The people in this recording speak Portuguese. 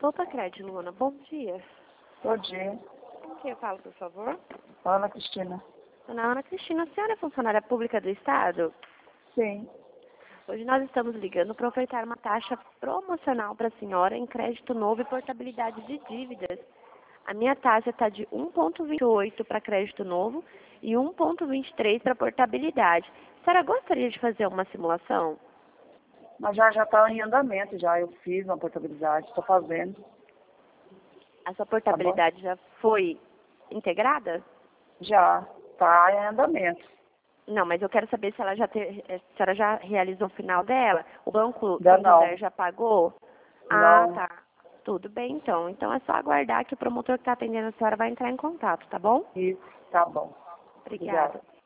Poupa Crédito, Luana. Bom dia. Bom dia. Com quem eu falo, por favor? Ana Cristina. Dona Ana Cristina, a senhora é funcionária pública do Estado? Sim. Hoje nós estamos ligando para ofertar uma taxa promocional para a senhora em crédito novo e portabilidade de dívidas. A minha taxa está de 1,28 para crédito novo e 1,23 para portabilidade. A senhora gostaria de fazer uma simulação? Mas já está em andamento, já. Eu fiz uma portabilidade, estou fazendo. A sua portabilidade já foi integrada? Já. Está em andamento. Não, mas eu quero saber se ela a senhora já realizou o final dela. O Banco Ainda não. Santander já pagou? Ah, Não. tá. Tudo bem, então. Então é só aguardar que o promotor que está atendendo a senhora vai entrar em contato, tá bom? Isso, tá bom. Obrigada. Obrigada.